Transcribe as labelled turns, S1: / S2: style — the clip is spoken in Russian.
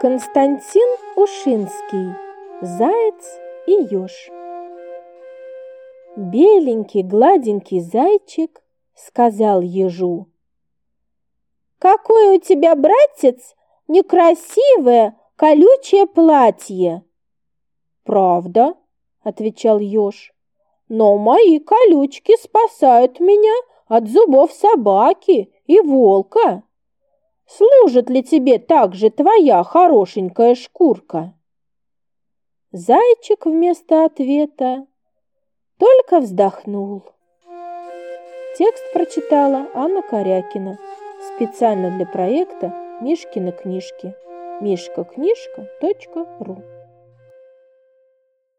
S1: Константин Ушинский. Заяц и еж. Беленький, гладенький зайчик сказал ежу: «Какое у тебя, братец, некрасивое колючее платье!» «Правда?» – отвечал еж. «Но мои колючки спасают меня от зубов собаки и волка. Служит ли тебе также твоя хорошенькая шкурка?» Зайчик вместо ответа только вздохнул. Текст прочитала Анна Корякина специально для проекта «Мишкины книжки» mishkaknижка.ру.